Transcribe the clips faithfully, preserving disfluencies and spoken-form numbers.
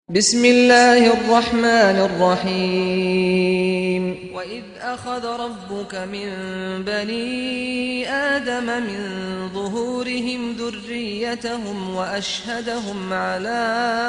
بسم الله الرحمن الرحيم وإذ أخذ ربك من بني آدم من ظهورهم ذريتهم وأشهدهم على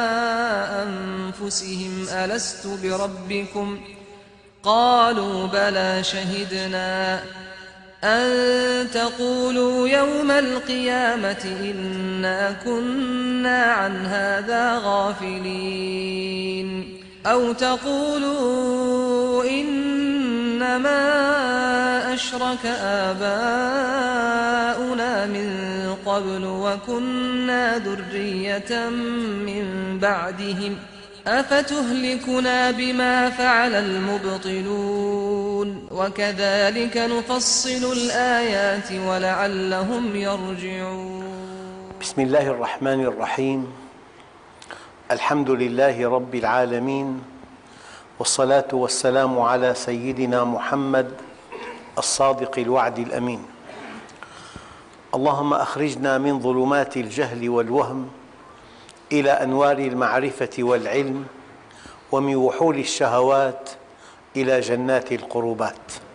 أنفسهم ألست بربكم قالوا بلى شهدنا أن تقولوا يوم القيامة إنا كنا عن هذا غافلين أو تقولوا إنما أشرك آباؤنا من قبل وكنا ذرية من بعدهم أفتهلكنا بما فعل المبطلون وكذلك نفصل الآيات ولعلهم يرجعون. بسم الله الرحمن الرحيم. الحمد لله رب العالمين، والصلاة والسلام على سيدنا محمد الصادق الوعد الأمين. اللهم أخرجنا من ظلمات الجهل والوهم إلى أنوار المعرفة والعلم، ومن وحول الشهوات إلى جنات القربات.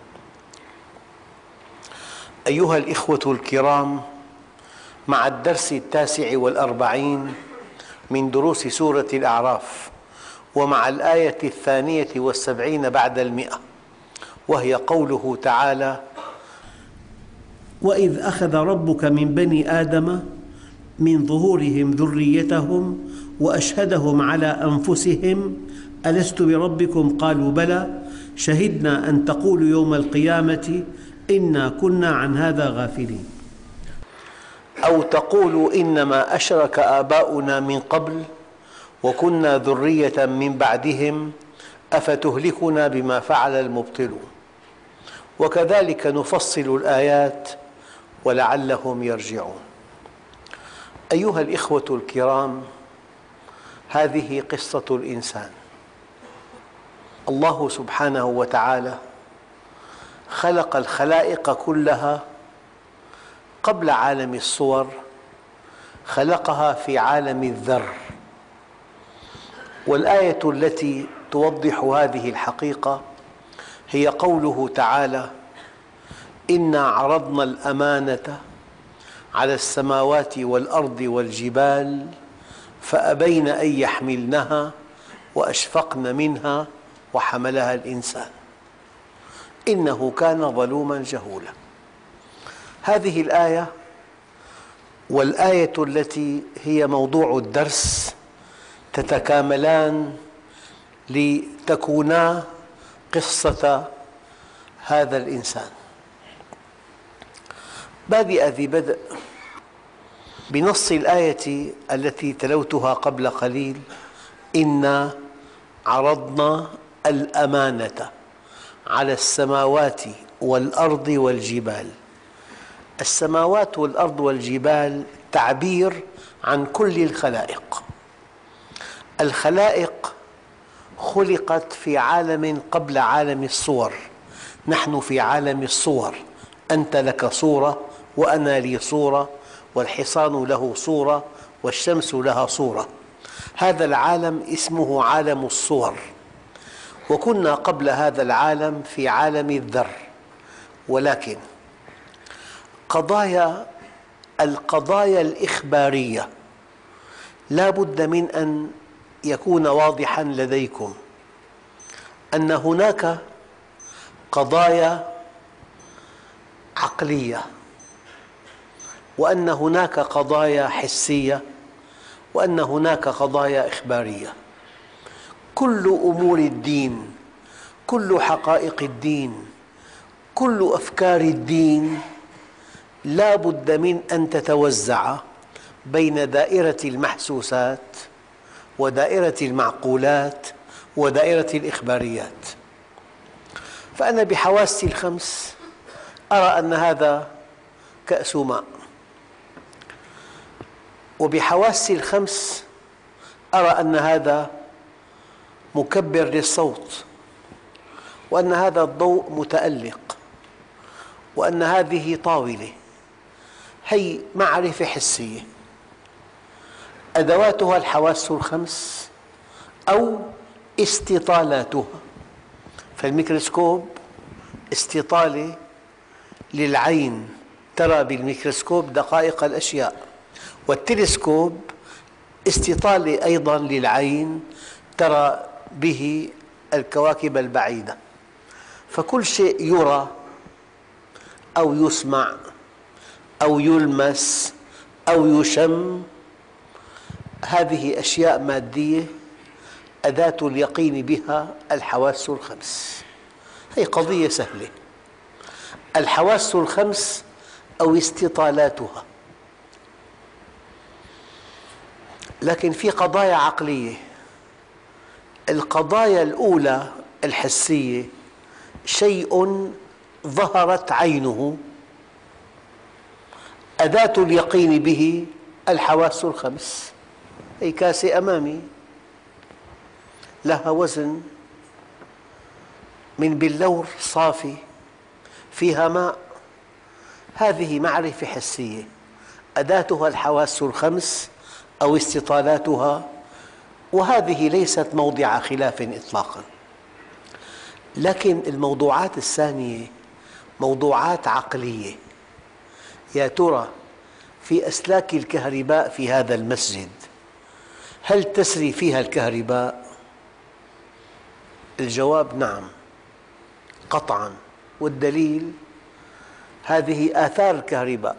أيها الإخوة الكرام، مع الدرس التاسع والأربعين من دروس سورة الأعراف، ومع الآية الثانية والسبعين بعد المئة، وهي قوله تعالى: وإذ أخذ ربك من بني آدم من ظهورهم ذريتهم وأشهدهم على أنفسهم ألست بربكم قالوا بلى شهدنا أن تقولوا يوم القيامة إنا كنا عن هذا غافلين. أو تقولوا إنما أشرك آباؤنا من قبل وكنا ذرية من بعدهم أفتهلكنا بما فعل المبطلون وكذلك نفصل الآيات ولعلهم يرجعون. أيها الإخوة الكرام، هذه قصة الإنسان. الله سبحانه وتعالى خلق الخلائق كلها قبل عالم الصور، خلقها في عالم الذر، والآية التي توضح هذه الحقيقة هي قوله تعالى: إنا عرضنا الأمانة على السماوات والأرض والجبال فأبين أن يحملنها وأشفقن منها وحملها الإنسان إنه كان ظلوما جهولا. هذه الآية والآية التي هي موضوع الدرس تتكاملان لتكونا قصة هذا الإنسان. بادئ ذي بدء بنص الآية التي تلوتها قبل قليل: إنا عرضنا الأمانة على السماوات والأرض والجبال. السماوات والأرض والجبال تعبير عن كل الخلائق. الخلائق خلقت في عالم قبل عالم الصور، نحن في عالم الصور، أنت لك صورة وأنا لي صورة، والحصان له صورة والشمس لها صورة. هذا العالم اسمه عالم الصور، وكنا قبل هذا العالم في عالم الذر. ولكن قضايا القضايا الإخبارية لا بد من أن يكون واضحاً لديكم أن هناك قضايا عقلية، وأن هناك قضايا حسية، وأن هناك قضايا إخبارية. كل أمور الدين، كل حقائق الدين، كل أفكار الدين لا بد من أن تتوزع بين دائرة المحسوسات ودائرة المعقولات ودائرة الإخباريات. فأنا بحواسي الخمس أرى أن هذا كأس ماء، وبحواسي الخمس أرى أن هذا مكبر للصوت، وأن هذا الضوء متألق، وأن هذه طاولة. هي معرفة حسية. أدواتها الحواس الخمس أو استطالاتها. فالميكروسكوب استطالة للعين، ترى بالميكروسكوب دقائق الأشياء، والتلسكوب استطالة أيضا للعين، ترى به الكواكب البعيدة. فكل شيء يرى أو يسمع أو يلمس أو يشم، هذه أشياء مادية أداة اليقين بها الحواس الخمس. هي قضية سهلة، الحواس الخمس أو استطالاتها. لكن في قضايا عقلية. القضايا الأولى الحسية شيء ظهرت عينه، أداة اليقين به الحواس الخمس. هي كاسة أمامي لها وزن من بلور صافي فيها ماء، هذه معرفة حسية أداتها الحواس الخمس أو استطالاتها، وهذه ليست موضع خلاف إطلاقاً. لكن الموضوعات الثانية موضوعات عقلية. يا ترى في أسلاك الكهرباء في هذا المسجد هل تسري فيها الكهرباء؟ الجواب نعم قطعاً، والدليل هذه آثار الكهرباء: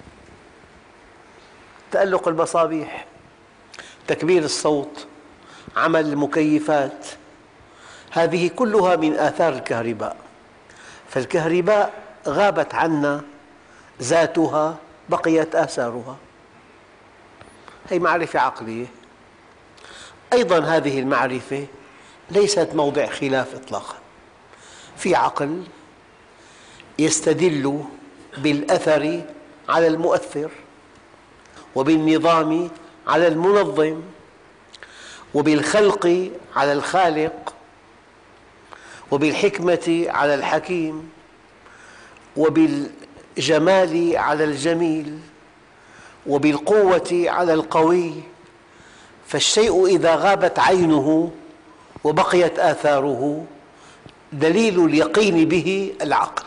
تألق المصابيح، تكبير الصوت، عمل المكيفات، هذه كلها من آثار الكهرباء. فالكهرباء غابت عنا ذاتها، بقيت آثارها. هي معرفة عقلية. أيضا هذه المعرفة ليست موضع خلاف إطلاقا. في عقل يستدل بالأثر على المؤثر، وبالنظام على المنظم، وبالخلق على الخالق، وبالحكمة على الحكيم، وبالجمال على الجميل، وبالقوة على القوي. فالشيء إذا غابت عينه وبقيت آثاره دليل اليقين به العقل.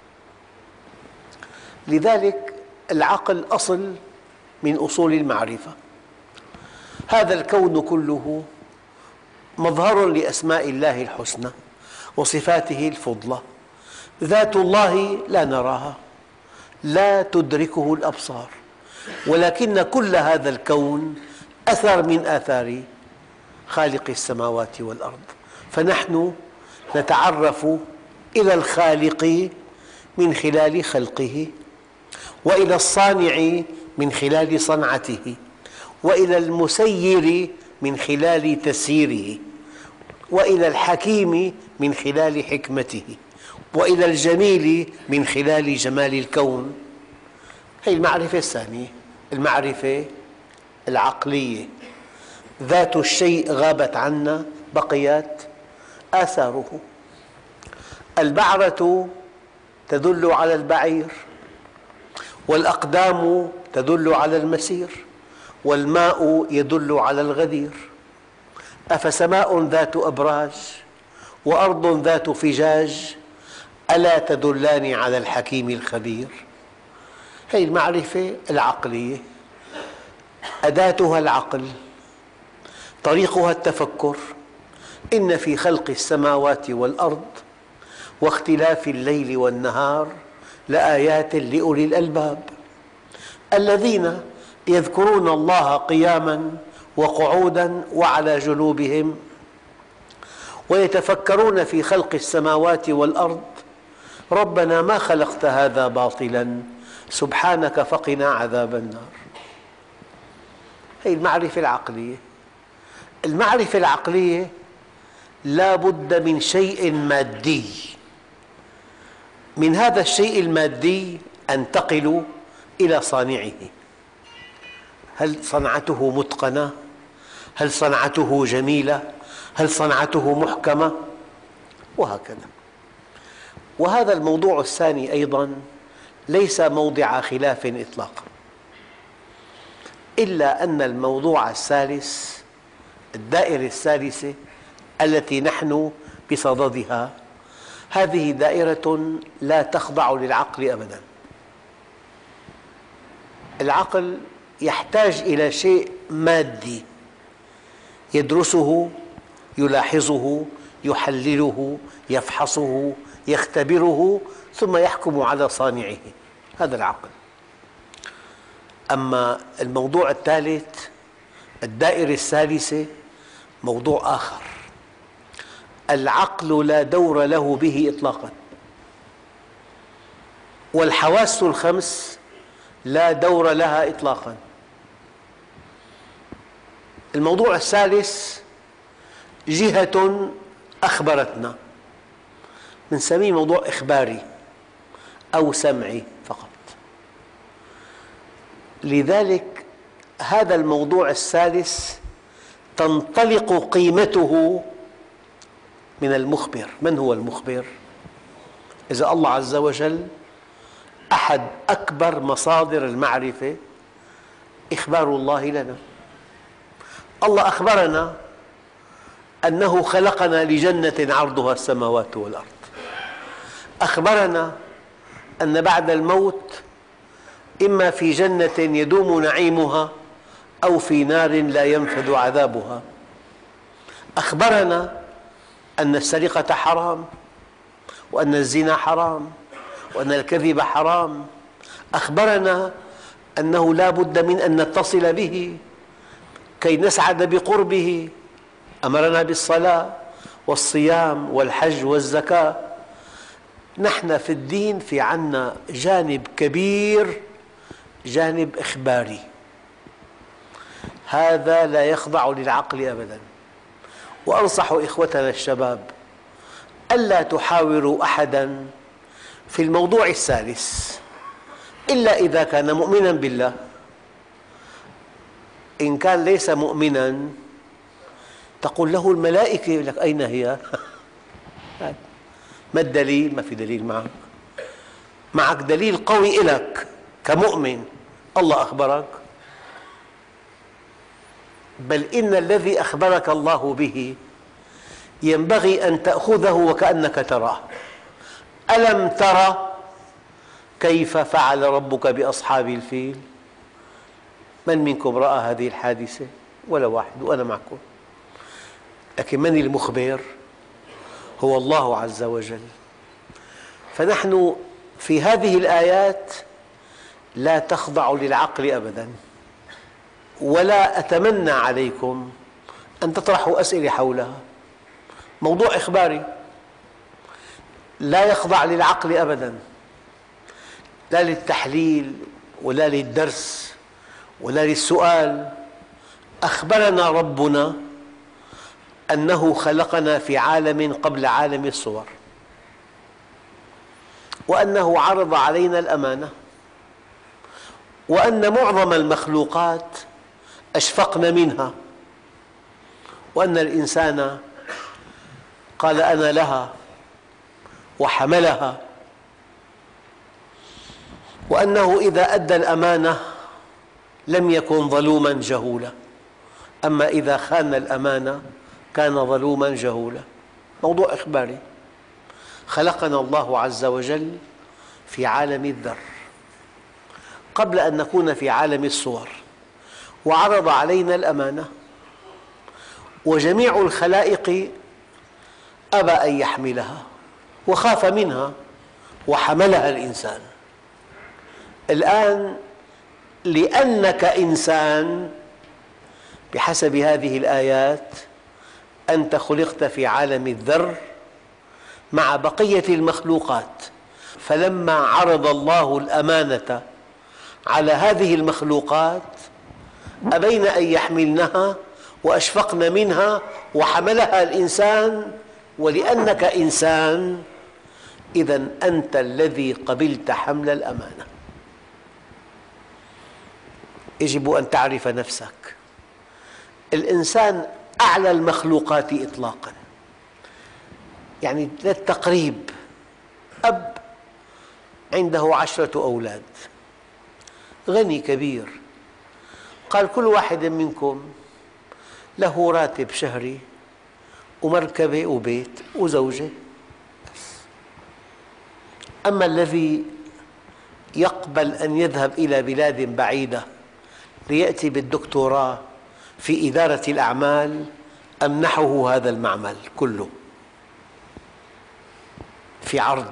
لذلك العقل أصل من أصول المعرفة. هذا الكون كله مظهر لأسماء الله الحسنى وصفاته الفضلى. ذات الله لا نراها، لا تدركه الأبصار، ولكن كل هذا الكون أثر من آثار خالق السماوات والأرض. فنحن نتعرف إلى الخالق من خلال خلقه، وإلى الصانع من خلال صنعته، وإلى المسير من خلال تسييره، وإلى الحكيم من خلال حكمته، وإلى الجميل من خلال جمال الكون. هذه المعرفة الثانية، المعرفة العقلية. ذات الشيء غابت عنا، بقيت آثاره. البعرة تدل على البعير، والأقدام تدل على المسير، والماء يدل على الغدير. أفسماء ذات أبراج وأرض ذات فجاج ألا تدلان على الحكيم الخبير. هذه المعرفة العقلية، أداتها العقل، طريقها التفكر. إن في خلق السماوات والأرض واختلاف الليل والنهار لآيات لأولي الألباب الذين يذكرون الله قياماً وقعوداً وعلى جنوبهم ويتفكرون في خلق السماوات والأرض ربنا ما خلقت هذا باطلاً سبحانك فقنا عذاب النار. هذه المعرفة العقلية. المعرفة العقلية لا بد من شيء مادي. من هذا الشيء المادي أنتقل إلى صانعه. هل صنعته متقنة؟ هل صنعته جميلة؟ هل صنعته محكمة؟ وهكذا. وهذا الموضوع الثاني أيضاً ليس موضع خلاف إطلاقاً، إلا أن الموضوع الثالث الدائرة الثالثة التي نحن بصددها، هذه دائرة لا تخضع للعقل أبداً. العقل يحتاج إلى شيء مادي يدرسه، يلاحظه، يحلله، يفحصه، يختبره، ثم يحكم على صانعه. هذا العقل. أما الموضوع الثالث، الدائرة الثالثة، موضوع آخر. العقل لا دور له به إطلاقاً، والحواس الخمس لا دور لها إطلاقاً. الموضوع الثالث جهة أخبرتنا، نسميه موضوع إخباري أو سمعي فقط. لذلك هذا الموضوع الثالث تنطلق قيمته من المخبر. من هو المخبر؟ إذا الله عز وجل أحد أكبر مصادر المعرفة إخبار الله لنا. الله أخبرنا أنه خلقنا لجنة عرضها السماوات والأرض، أخبرنا أن بعد الموت إما في جنة يدوم نعيمها أو في نار لا ينفذ عذابها، أخبرنا أن السرقة حرام، وأن الزنا حرام، وأن الكذب حرام، أخبرنا أنه لا بد من أن نتصل به كي نسعد بقربه، أمرنا بالصلاة والصيام والحج والزكاة. نحن في الدين في عنا جانب كبير، جانب إخباري، هذا لا يخضع للعقل أبداً. وأنصح إخوتنا الشباب ألا تحاوروا أحداً في الموضوع الثالث إلا إذا كان مؤمناً بالله. إن كان ليس مؤمناً تقول له الملائكة، يقول لك أين هي؟ ما الدليل؟ ما في دليل معك. معك دليل قوي لك كمؤمن، الله أخبرك. بل إن الذي أخبرك الله به ينبغي أن تأخذه وكأنك تراه. ألم تر كيف فعل ربك بأصحاب الفيل؟ من منكم رأى هذه الحادثة؟ ولا واحد، وأنا معكم. لكن من المخبر؟ هو الله عز وجل. فنحن في هذه الآيات لا تخضع للعقل أبداً، ولا أتمنى عليكم أن تطرحوا أسئلة حولها. موضوع إخباري لا يخضع للعقل أبداً، لا للتحليل ولا للدرس ولا للسؤال. أخبرنا ربنا أنه خلقنا في عالم قبل عالم الصور، وأنه عرض علينا الأمانة، وأن معظم المخلوقات أشفقن منها، وأن الإنسان قال أنا لها وحملها، وأنه إذا أدى الأمانة لم يكن ظلوماً جهولا، أما إذا خان الأمانة كان ظلوماً جهولا. موضوع إخباري. خلقنا الله عز وجل في عالم الذر قبل أن نكون في عالم الصور، وعرض علينا الأمانة، وجميع الخلائق أبى أن يحملها وخاف منها وحملها الإنسان. الآن لأنك إنسان بحسب هذه الآيات أنت خلقت في عالم الذر مع بقية المخلوقات، فلما عرض الله الأمانة على هذه المخلوقات أبين أن يحملنها وأشفقن منها وحملها الإنسان. ولأنك إنسان إذن أنت الذي قبلت حمل الأمانة. يجب أن تعرف نفسك. الإنسان أعلى المخلوقات إطلاقاً، يعني للتقريب أب عنده عشرة أولاد، غني كبير، قال كل واحد منكم له راتب شهري ومركبة وبيت وزوجة. أما الذي يقبل أن يذهب إلى بلاد بعيدة ليأتي بالدكتوراه في إدارة الأعمال، أمنحه هذا المعمل كله في عرض.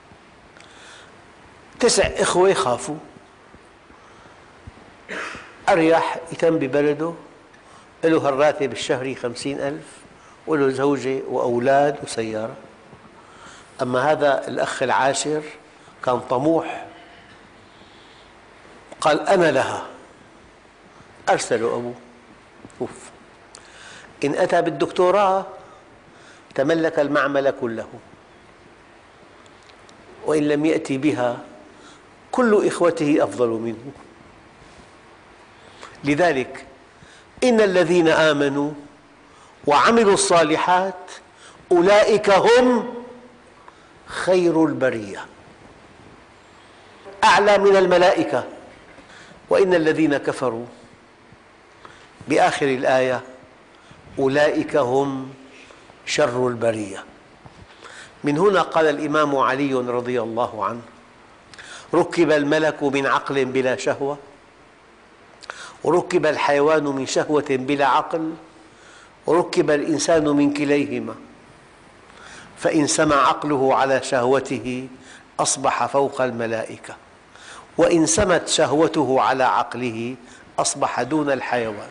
تسع إخوة خافوا، أريح يتم ببلده، له الراتب الشهري خمسين ألف وله زوجة وأولاد وسيارة. أما هذا الأخ العاشر كان طموح، قال أنا لها. أرسلوا أبوه. أوف. إن أتى بالدكتوراه تملك المعمل كله، وإن لم يأتي بها كل إخوته أفضل منه. لذلك إن الذين آمنوا وعملوا الصالحات أولئك هم خير البرية، أعلى من الملائكة. وإن الذين كفروا بآخر الآية أولئك هم شر البرية. من هنا قال الإمام علي رضي الله عنه: ركب الملك من عقل بلا شهوة، وركب الحيوان من شهوة بلا عقل، وركب الإنسان من كليهما، فإن سمع عقله على شهوته أصبح فوق الملائكة، وإن سمت شهوته على عقله أصبح دون الحيوان.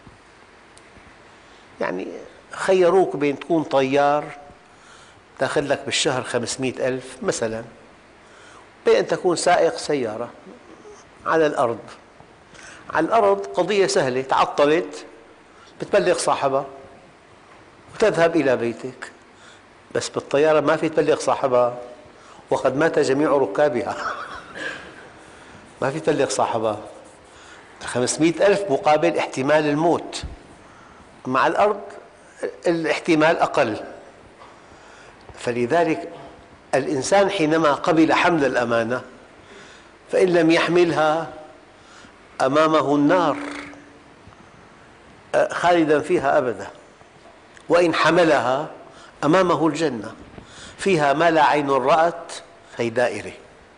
يعني خيروك بين تكون طيار تأخذ لك بالشهر خمسمئة ألف مثلا، بين أن تكون سائق سيارة على الأرض. على الأرض قضية سهلة، تعطلت بتبلغ صاحبها وتذهب إلى بيتك، بس بالطيارة ما في تبلغ صاحبها وقد مات جميع ركابها. ما في تبلغ صاحبها. خمسمئة ألف مقابل احتمال الموت. مع الأرض الاحتمال أقل. فلذلك الإنسان حينما قبل حمل الأمانة فإن لم يحملها أمامه النار خالدا فيها أبدا، وإن حملها أمامه الجنة فيها ما لا عين رأت، هي دائرة،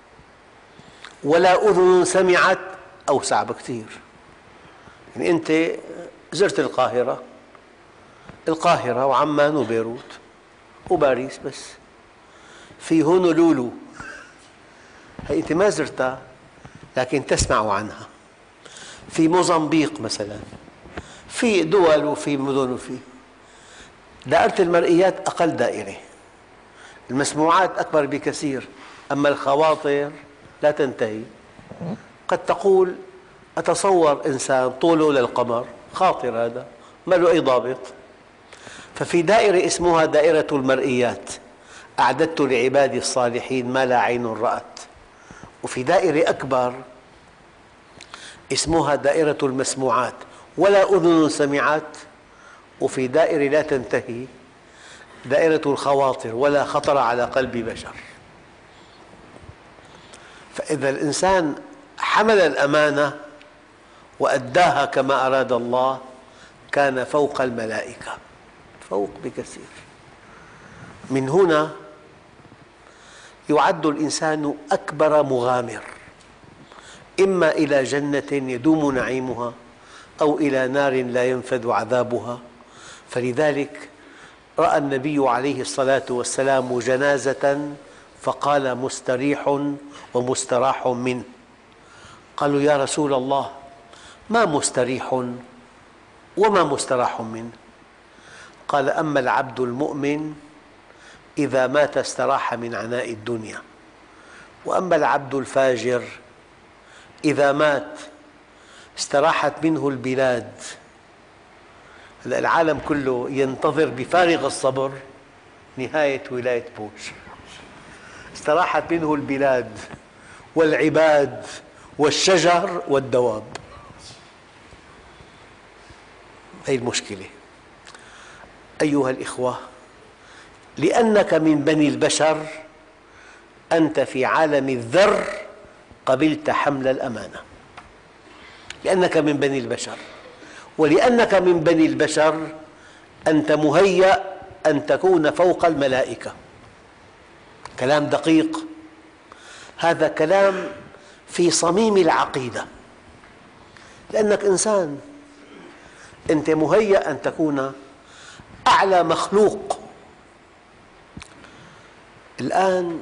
ولا أذن سمعت، أوسع بكثير. يعني أنت زرت القاهرة القاهرة وعمان وبيروت وباريس، بس في هونولولو، هي أنت ما زرتها لكن تسمع عنها. في موزمبيق مثلا، في دول وفي مدن، وفي دائرة المرئيات أقل دائرة، المسموعات أكبر بكثير، أما الخواطر لا تنتهي. قد تقول أتصور إنسان طوله للقمر، خاطر هذا ما له أي ضابط. ففي دائرة اسمها دائرة المرئيات، أعددت لعبادي الصالحين ما لا عين رأت. وفي دائرة أكبر اسمها دائرة المسموعات ولا أذن سمعت. وفي دائرة لا تنتهي دائرة الخواطر ولا خطر على قلب بشر. فإذا الإنسان حمل الأمانة وأداها كما أراد الله كان فوق الملائكة، فوق بكثير. من هنا يعد الإنسان أكبر مغامر، إما إلى جنة يدوم نعيمها أو إلى نار لا ينفذ عذابها. فلذلك رأى النبي عليه الصلاة والسلام جنازة فقال: مستريح ومستراح منه. قالوا: يا رسول الله، ما مستريح وما مستراح منه؟ قال: أما العبد المؤمن إذا مات استراح من عناء الدنيا، وأما العبد الفاجر إذا مات استراحت منه البلاد. العالم كله ينتظر بفارغ الصبر نهاية ولاية بوش. استراحت منه البلاد والعباد والشجر والدواب. هذه المشكلة. أيها الإخوة، لأنك من بني البشر أنت في عالم الذر قبلت حمل الأمانة، لأنك من بني البشر. ولأنك من بني البشر أنت مهيأ أن تكون فوق الملائكة. كلام دقيق، هذا كلام في صميم العقيدة، لأنك إنسان، أنت مهيأ أن تكون أعلى مخلوق. الآن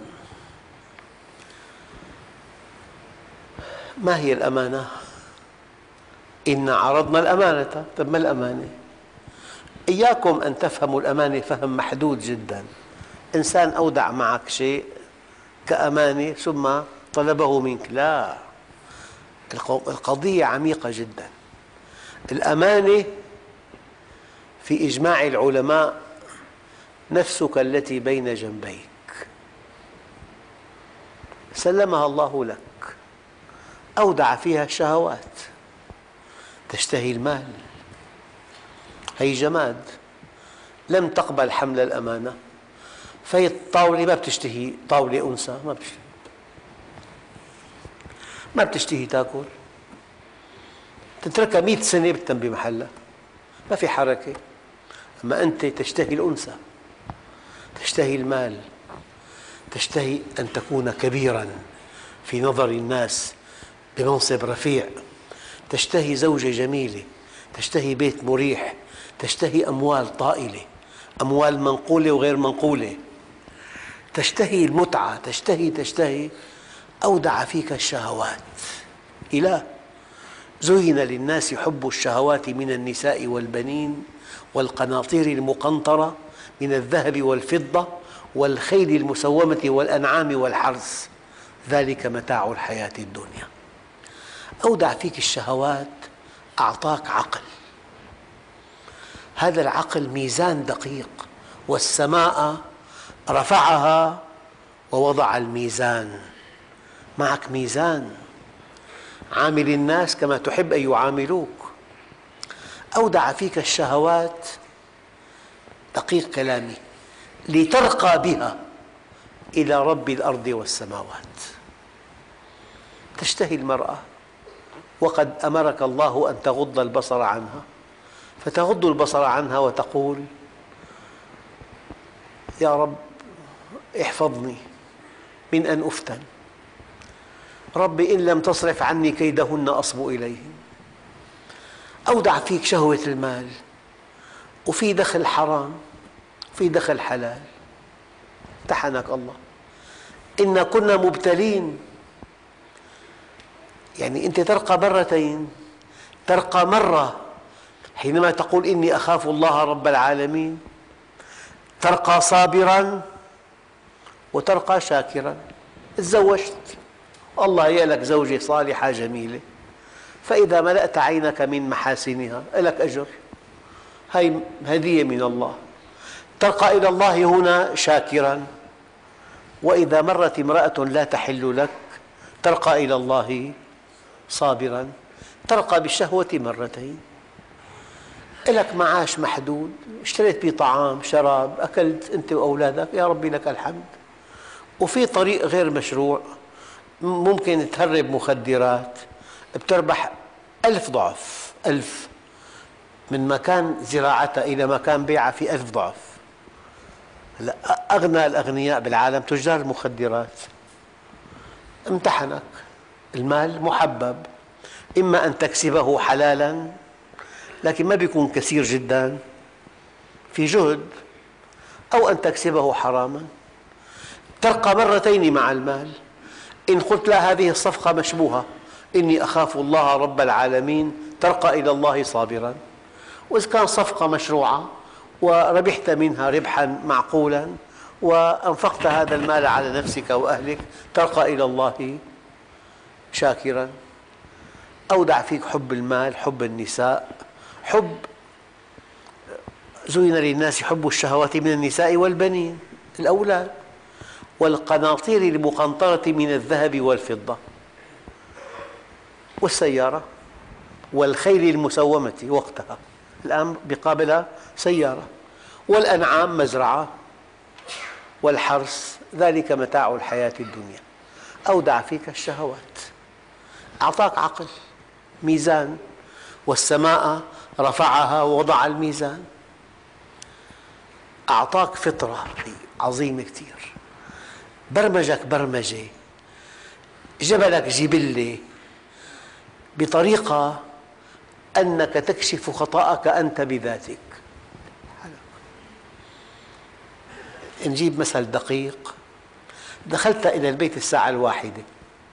ما هي الأمانة؟ إنا عرضنا الأمانة. طيب ما الأمانة؟ إياكم أن تفهموا الأمانة فهم محدود جدا. إنسان أودع معك شيء كأمانة ثم طلبه منك، لا، القضية عميقة جدا. الأمانة في إجماع العلماء نفسك التي بين جنبيك، سلمها الله لك، أودع فيها الشهوات، تشتهي المال، هي جماد لم تقبل حمل الأمانة، فهي الطاولة ما بتشتهي طاولة أنثى، ما بتشتهي ما بتشتهي تأكل، تتركها مئة سنة بتتم بمحلها، ما في حركة. أما أنت تشتهي الأنثى، تشتهي المال، تشتهي أن تكون كبيراً في نظر الناس بمنصب رفيع، تشتهي زوجة جميلة، تشتهي بيت مريح، تشتهي أموال طائلة، أموال منقولة وغير منقولة، تشتهي المتعة، تشتهي تشتهي أودع فيك الشهوات. إله زين للناس حب الشهوات من النساء والبنين والقناطير المقنطرة من الذهب والفضة والخيل المسومة والأنعام والحرث، ذلك متاع الحياة الدنيا. أودع فيك الشهوات، أعطاك عقل، هذا العقل ميزان دقيق، والسماء رفعها ووضع الميزان. معك ميزان، عامل الناس كما تحب أن يعاملوك. أودع فيك الشهوات، دقيق كلامي، لترقى بها إلى رب الأرض والسماوات. تشتهي المرأة وقد أمرك الله أن تغض البصر عنها، فتغض البصر عنها وتقول يا رب احفظني من أن أفتن، رب إن لم تصرف عني كيدهن أصب إليهن. أودع فيك شهوة المال، وفي دخل حرام وفي دخل حلال، امتحنك الله. إنا كنا مبتلين، يعني أنت ترقى مرتين، ترقى مرة حينما تقول إني أخاف الله رب العالمين، ترقى صابراً وترقى شاكراً. تزوجت، الله هيأ لك زوجة صالحة جميلة، فإذا ملأت عينك من محاسنها لك أجر، هذه هدية من الله. ترقى إلى الله هنا شاكراً، وإذا مرت امرأة لا تحل لك ترقى إلى الله صابراً، ترقى بالشهوة مرتين. لك معاش محدود، اشتريت به طعام شراب، أكلت أنت وأولادك، يا ربي لك الحمد. وفي طريق غير مشروع، ممكن تهرب مخدرات، بتربح ألف ضعف، ألف من مكان زراعتها إلى مكان بيعها في ألف ضعف. أغنى الأغنياء بالعالم تجار المخدرات. امتحنك، المال محبب، إما أن تكسبه حلالاً لكن ما بيكون كثير جداً، في جهد، أو أن تكسبه حراماً. ترقى مرتين مع المال. إن قلت لا هذه الصفقة مشبوهة، إني أخاف الله رب العالمين، ترقى إلى الله صابراً. وإذا كان صفقة مشروعة وربحت منها ربحاً معقولاً وأنفقت هذا المال على نفسك وأهلك، ترقى إلى الله شاكراً. أودع فيك حب المال، حب النساء، حب زين للناس حب الشهوات من النساء والبنين، الأولاد، والقناطير المقنطرة من الذهب والفضة، والسيارة، والخيل المسومة وقتها، الآن بقابلها سيارة، والأنعام مزرعة، والحرث، ذلك متاع الحياة الدنيا. أودع فيك الشهوات، أعطاك عقل، ميزان، والسماء رفعها ووضع الميزان. أعطاك فطرة عظيمة كثير، برمجك برمجة، جبلك جبلة بطريقة أنك تكشف خطأك أنت بذاتك. نجيب مثل دقيق. دخلت إلى البيت الساعة الواحدة،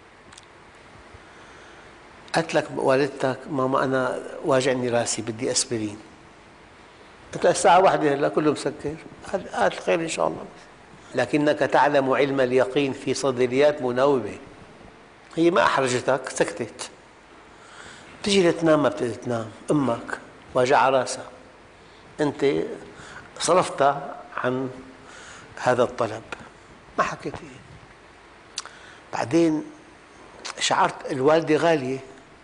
قالت لك والدتك ماما أنا واجعني راسي بدي أسبرين. قلت لها الساعة واحدة هلا كله مسكر. قالت خير إن شاء الله، لكنك تعلم علم اليقين في صيدليات مناوبة. هي ما أحرجتك، سكتت. تجي لتنام ما بتقدر تنام، أمك واجع راسها، أنت صرفتها عن هذا الطلب، ما حكيت. بعدين شعرت الوالدة غالية،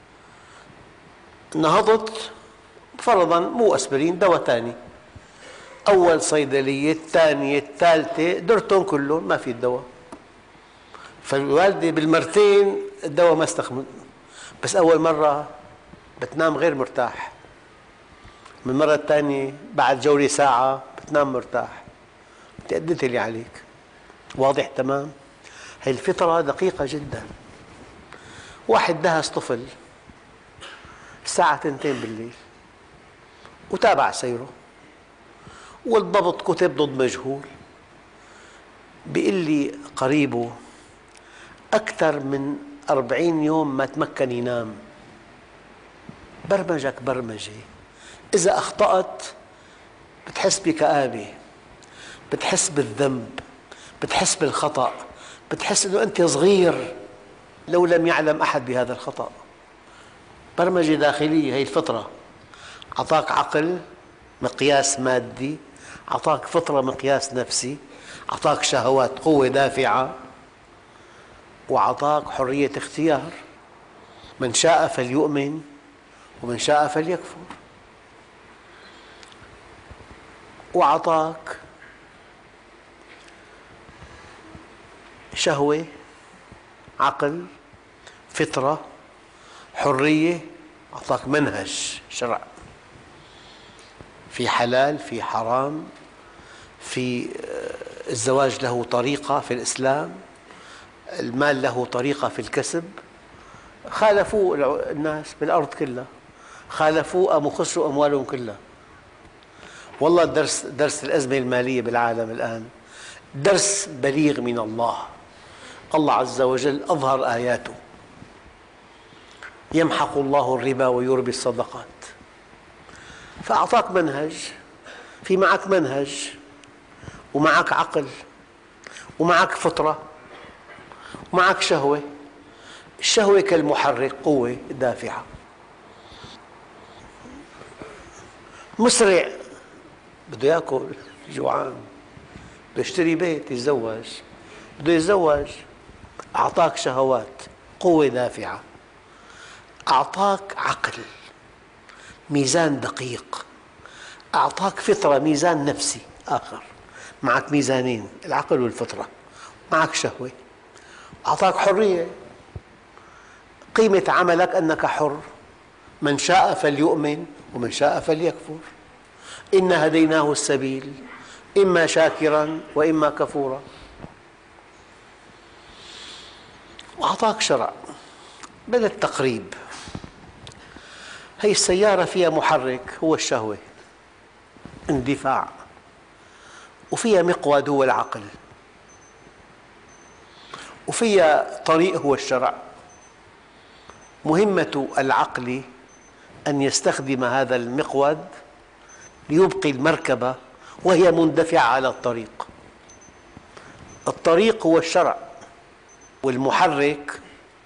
نهضت فرضا مو أسبرين، دواء ثاني. أول صيدلية، الثانية، الثالثة، درتهم كلهم ما في الدواء. فالوالدة بالمرتين الدواء ما استخدم، بس أول مرة بتنام غير مرتاح، من المرة الثانية بعد جولة ساعة بتنام مرتاح. أنت أديت اللي عليك، واضح تمام؟ هي الفطرة دقيقة جدا. واحد دهس طفل الساعة اثنتين بالليل وتابع سيره، والضبط كتب ضد مجهول. بيقول لي قريبه أكثر من أربعين يوم ما تمكن ينام. برمجك برمجة، إذا أخطأت بتحس بكآبة، بتحس بالذنب، بتحس بالخطأ، بتحس أنه أنت صغير لو لم يعلم أحد بهذا الخطأ. برمجة داخلية، هي الفطرة. أعطاك عقل مقياس مادي، أعطاك فطرة مقياس نفسي، أعطاك شهوات قوة دافعة، وأعطاك حرية اختيار. من شاء فليؤمن ومن شاء فليكفر. وأعطاك شهوة، عقل، فطرة، حرية. أعطاك منهج شرع، في حلال، في حرام، في الزواج له طريقة في الإسلام، المال له طريقة في الكسب. خالفوا الناس بالأرض كلها، خالفوا أم خسروا أموالهم كلها. والله درس, درس الأزمة المالية بالعالم الآن درس بليغ من الله. الله عز وجل أظهر آياته، يمحق الله الربا ويربي الصدقات. فأعطاك منهج، في معك منهج ومعك عقل ومعك فطرة ومعك شهوة. الشهوة كالمحرك، قوة دافعة. مسرع بده يأكل، جوعان، بده يشتري بيت، يتزوج، بده يتزوج. أعطاك شهوات، قوة دافعة. أعطاك عقل، ميزان دقيق. أعطاك فطرة، ميزان نفسي آخر. معك ميزانين، العقل والفطرة. معك شهوة. أعطاك حرية، قيمة عملك أنك حر. من شاء فليؤمن ومن شاء فليكفر. إنا هديناه السبيل إما شاكرا وإما كفورا. وأعطاك شرع. بدأ التقريب. هي السيارة فيها محرك هو الشهوة، اندفاع، وفيها مقود هو العقل، وفيها طريق هو الشرع. مهمة العقل أن يستخدم هذا المقود ليبقي المركبة وهي مندفعة على الطريق. الطريق هو الشرع، والمحرك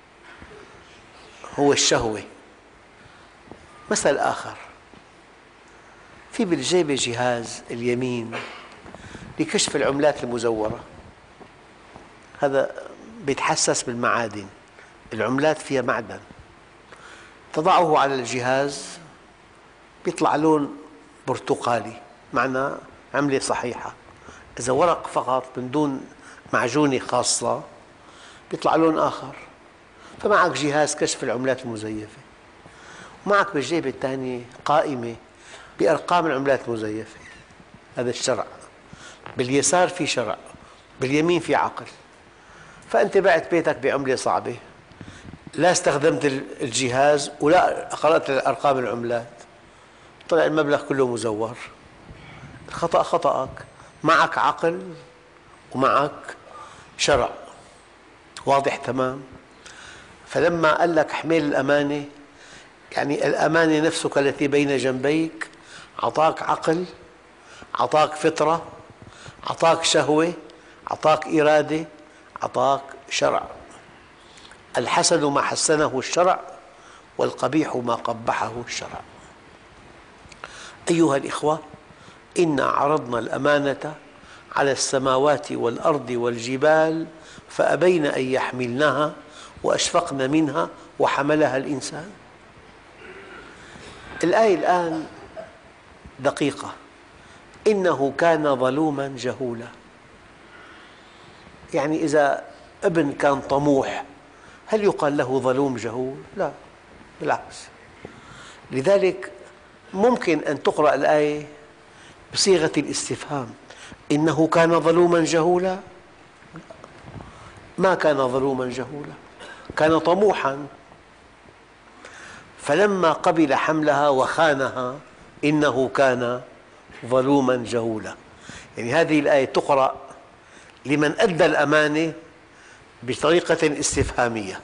هو الشهوة. مثل آخر، في بالجيبة جهاز اليمين لكشف العملات المزورة. هذا بيتحسس بالمعادن، العملات فيها معدن. تضعه على الجهاز بيطلع لون برتقالي، معناه عملة صحيحة. إذا ورق فقط من دون معجونة خاصة بيطلع لون آخر. فمعك جهاز كشف العملات المزيفة، معك بالجيب الثاني قائمة بأرقام العملات المزيفة، هذا الشرع. باليسار في شرع، باليمين في عقل. فأنت بعت بيتك بعملة صعبة، لا استخدمت الجهاز ولا قرأت أرقام العملات، طلع المبلغ كله مزور. الخطأ خطأك، معك عقل ومعك شرع، واضح تمام. فلما قال لك احمل الأمانة، يعني الأمانة نفسك التي بين جنبيك، أعطاك عقل، أعطاك فطرة، أعطاك شهوة، أعطاك إرادة، أعطاك شرع. الحسن ما حسنه الشرع، والقبيح ما قبحه الشرع. أيها الإخوة، إنا عرضنا الأمانة على السماوات والأرض والجبال فأبين أن يحملنها وأشفقن منها وحملها الإنسان. الآية الآن دقيقة. إنه كان ظلوما جهولا، يعني إذا ابن كان طموح هل يقال له ظلوم جهول؟ لا، بالعكس. لذلك ممكن أن تقرأ الآية بصيغة الاستفهام، إنه كان ظلوما جهولا؟ ما كان ظلوما جهولا، كان طموحا، فلما قبل حملها وخانها إنه كان ظلوما جهولا. يعني هذه الآية تقرأ لمن أدى الأمانة بطريقة استفهامية،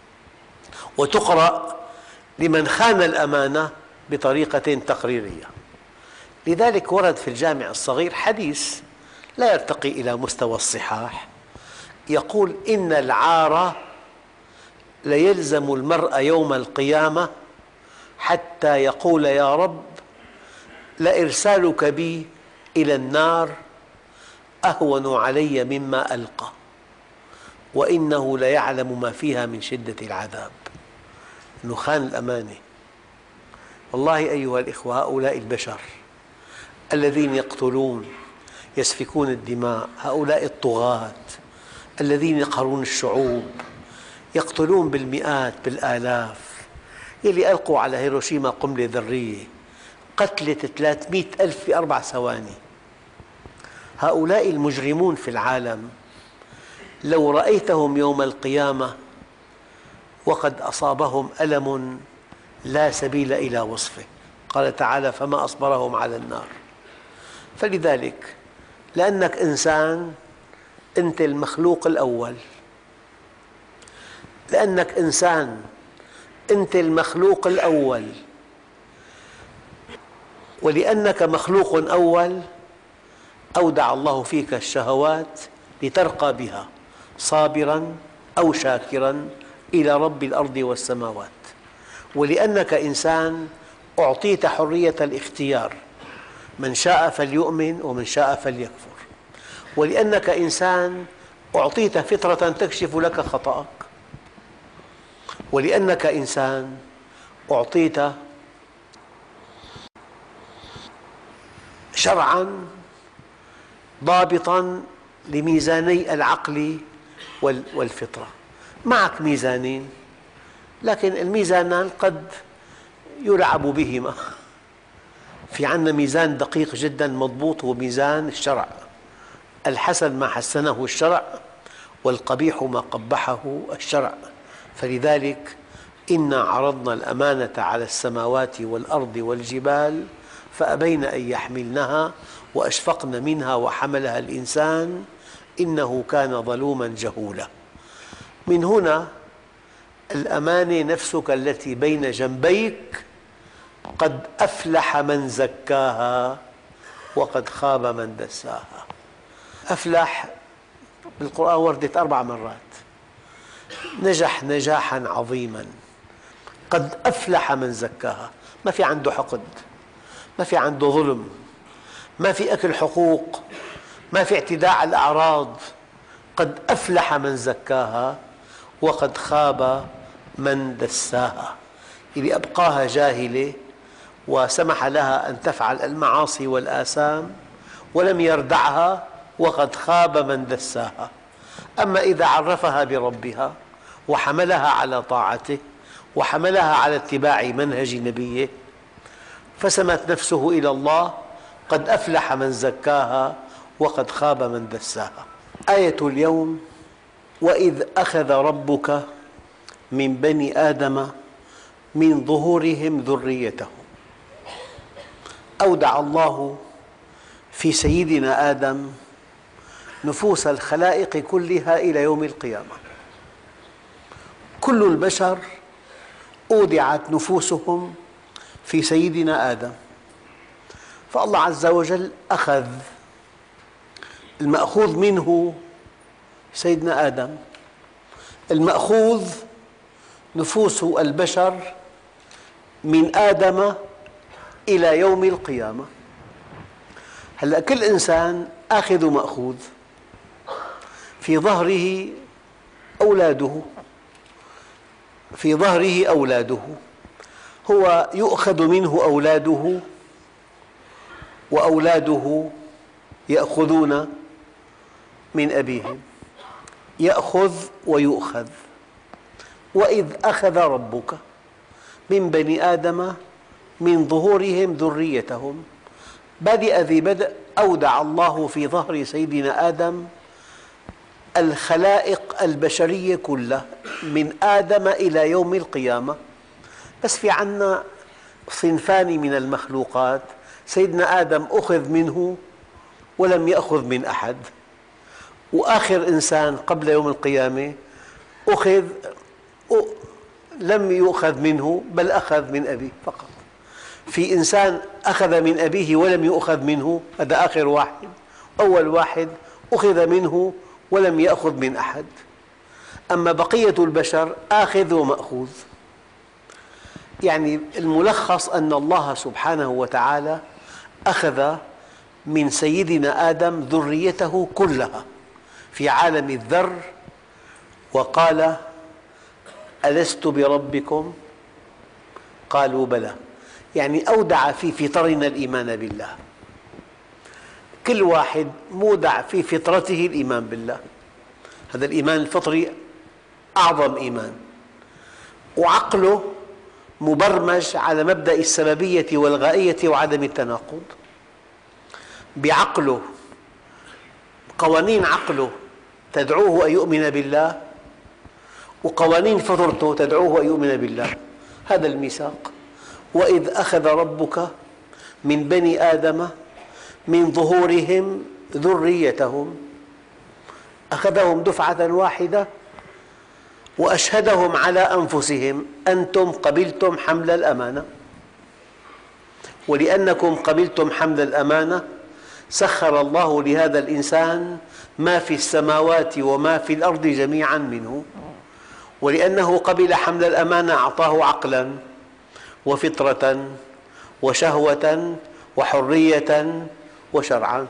وتقرأ لمن خان الأمانة بطريقة تقريرية. لذلك ورد في الجامع الصغير حديث لا يرتقي إلى مستوى الصحاح، يقول: إن العار ليلزم المرء يوم القيامة حتى يقول: يا رب، لإرسالك بي إلى النار أهون علي مما ألقى، وإنه ليعلم ما فيها من شدة العذاب. إنه خان الأمانة. والله أيها الإخوة، هؤلاء البشر الذين يقتلون، يسفكون الدماء، هؤلاء الطغاة الذين يقهرون الشعوب، يقتلون بالمئات بالآلاف، يلي ألقوا على هيروشيما قنبلة ذرية قتلت ثلاثمئة ألف في أربع ثواني. هؤلاء المجرمون في العالم لو رأيتهم يوم القيامة وقد أصابهم ألم لا سبيل إلى وصفه، قال تعالى: فما أصبرهم على النار. فلذلك لأنك إنسان، أنت المخلوق الأول، لأنك إنسان أنت المخلوق الأول، ولأنك مخلوق أول أودع الله فيك الشهوات لترقى بها صابرا أو شاكرا إلى رب الأرض والسماوات. ولأنك إنسان أعطيت حرية الاختيار، من شاء فليؤمن ومن شاء فليكفر. ولأنك إنسان أعطيت فطرة تكشف لك خطأك. ولأنك إنسان أعطيت شرعاً ضابطاً لميزاني العقل والفطرة. معك ميزانين، لكن الميزانان قد يلعب بهما. في عندنا ميزان دقيق جداً مضبوط، هو ميزان الشرع. الحسن ما حسنه الشرع، والقبيح ما قبحه الشرع. فلذلك إنا عرضنا الأمانة على السماوات والأرض والجبال فأبين أن يحملنها وأشفقن منها وحملها الإنسان إنه كان ظلوما جهولا. من هنا الأمانة نفسك التي بين جنبيك، قد أفلح من زكاها وقد خاب من دساها. أفلح بالقرآن وردت أربع مرات، نجح نجاحا عظيما. قد أفلح من زكاها، ما في عنده حقد، ما في عنده ظلم، ما في أكل حقوق، ما في اعتداء على الأعراض. قد أفلح من زكاها وقد خاب من دساها، اللي أبقاها جاهلة وسمح لها أن تفعل المعاصي والآثام ولم يردعها وقد خاب من دساها. أما إذا عرفها بربها وحملها على طاعته وحملها على اتباع منهج نبيه فسمت نفسه إلى الله قد أفلح من زكاها وقد خاب من دساها. آية اليوم: وإذ أخذ ربك من بني آدم من ظهورهم ذريتهم. أودع الله في سيدنا آدم نفوس الخلائق كلها إلى يوم القيامة. كل البشر أودعت نفوسهم في سيدنا آدم، فالله عز وجل أخذ المأخوذ منه سيدنا آدم، المأخوذ نفوس البشر من آدم إلى يوم القيامة. هلأ كل إنسان آخذ مأخوذ، في ظهره أولاده، في ظهره أولاده، هو يؤخذ منه أولاده وأولاده يأخذون من أبيهم، يأخذ ويؤخذ. وإذ أخذ ربك من بني آدم من ظهورهم ذريتهم. بدأ ذي بدء أودع الله في ظهر سيدنا آدم الخلائق البشرية كلها من آدم إلى يوم القيامة. بس في عنا صنفان من المخلوقات، سيدنا آدم أخذ منه ولم يأخذ من أحد، وآخر إنسان قبل يوم القيامة أخذ لم يؤخذ منه بل أخذ من أبيه فقط. في إنسان أخذ من أبيه ولم يؤخذ منه، هذا آخر واحد. أول واحد أخذ منه ولم يأخذ من أحد. أما بقية البشر آخذ ومأخوذ. يعني الملخص أن الله سبحانه وتعالى أخذ من سيدنا آدم ذريته كلها في عالم الذر، وقال: ألست بربكم؟ قالوا بلى. يعني أودع في فطرنا الإيمان بالله. كل واحد مودع في فطرته الإيمان بالله. هذا الإيمان الفطري أعظم إيمان، وعقله مبرمج على مبدأ السببية والغائية وعدم التناقض. بعقله، قوانين عقله تدعوه أن يؤمن بالله، وقوانين فطرته تدعوه أن يؤمن بالله. هذا الميثاق. وإذ أخذ ربك من بني آدم من ظهورهم ذريتهم، أخذهم دفعة واحدة وأشهدهم على أنفسهم: أنتم قبلتم حمل الأمانة، ولأنكم قبلتم حمل الأمانة سخر الله لهذا الإنسان ما في السماوات وما في الأرض جميعا منه. ولأنه قبل حمل الأمانة أعطاه عقلا وفطرة وشهوة وحرية وشرعا.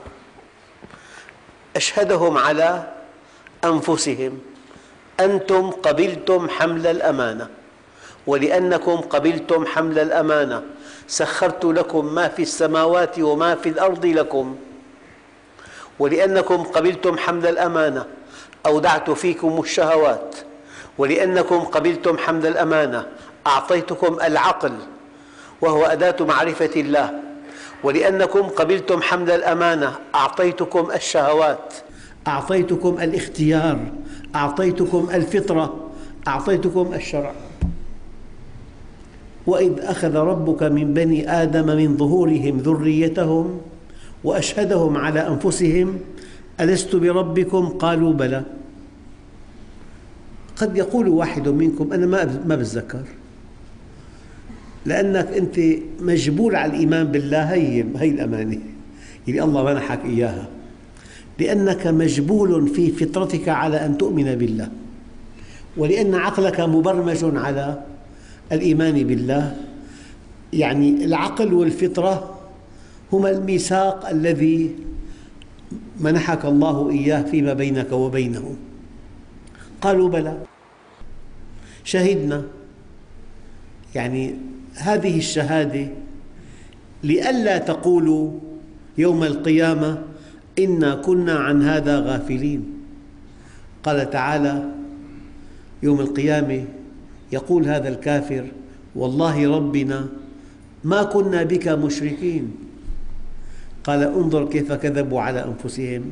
أشهدهم على أنفسهم: أنتم قبلتم حمل الأمانة، ولأنكم قبلتم حمل الأمانة سخرت لكم ما في السماوات وما في الأرض لكم. ولأنكم قبلتم حمل الأمانة أودعت فيكم الشهوات. ولأنكم قبلتم حمل الأمانة أعطيتكم العقل وهو أداة معرفة الله. ولأنكم قبلتم حمل الأمانة أعطيتكم الشهوات، أعطيتكم الاختيار، أعطيتكم الفطرة، أعطيتكم الشرع. وإذ أخذ ربك من بني آدم من ظهورهم ذريتهم وأشهدهم على أنفسهم: ألست بربكم؟ قالوا بلى. قد يقول واحد منكم: أنا ما بتذكر، لأنك أنت مجبول على الإيمان بالله. هي هي الأمانة اللي الله منحك إياها، لأنك مجبول في فطرتك على أن تؤمن بالله، ولأن عقلك مبرمج على الإيمان بالله. يعني العقل والفطرة هما الميثاق الذي منحك الله إياه فيما بينك وبينهم. قالوا بلى شهدنا. يعني هذه الشهادة لئلا تقولوا يوم القيامة إنا كنا عن هذا غافلين. قال تعالى: يوم القيامة يقول هذا الكافر: والله ربنا ما كنا بك مشركين. قال: انظر كيف كذبوا على أنفسهم.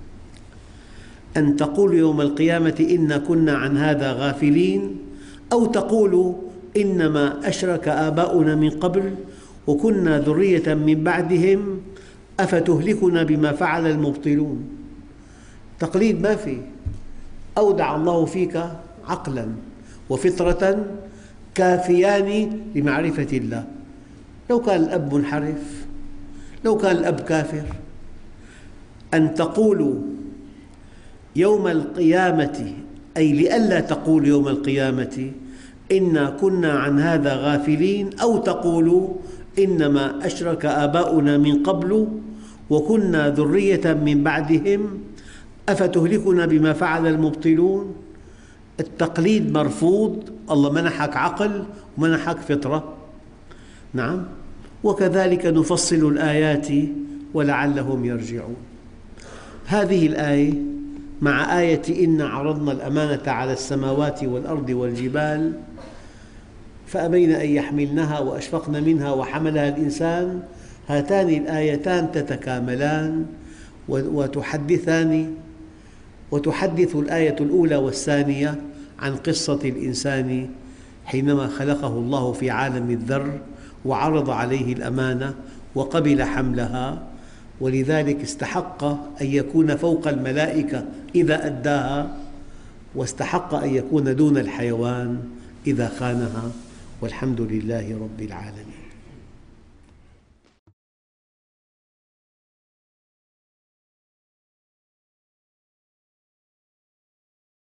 أن تقولوا يوم القيامة إنا كنا عن هذا غافلين، أو تقولوا إنما أشرك آباؤنا من قبل وكنا ذرية من بعدهم أفتهلكنا بما فعل المبطلون. تقليد ما في، أودع الله فيك عقلا وفطرة كافيان لمعرفة الله. لو كان الأب منحرف، لو كان الأب كافر. أن تقولوا يوم القيامة، أي لئلا تقول يوم القيامة إنا كنا عن هذا غافلين، أو تقولوا إنما أشرك آباؤنا من قبل وكنا ذرية من بعدهم أفتهلكنا بما فعل المبطلون. التقليد مرفوض، الله منحك عقل ومنحك فطرة. نعم، وكذلك نفصل الآيات ولعلهم يرجعون. هذه الآية مع آية إنا عرضنا الأمانة على السماوات والأرض والجبال فأبين أن يحملنها وأشفقن منها وحملها الإنسان، هاتان الآيتان تتكاملان وتحدثان وتحدث الآية الأولى والثانية عن قصة الإنسان حينما خلقه الله في عالم الذر وعرض عليه الأمانة وقبل حملها، ولذلك استحق أن يكون فوق الملائكة إذا أداها، واستحق أن يكون دون الحيوان إذا خانها. والحمد لله رب العالمين.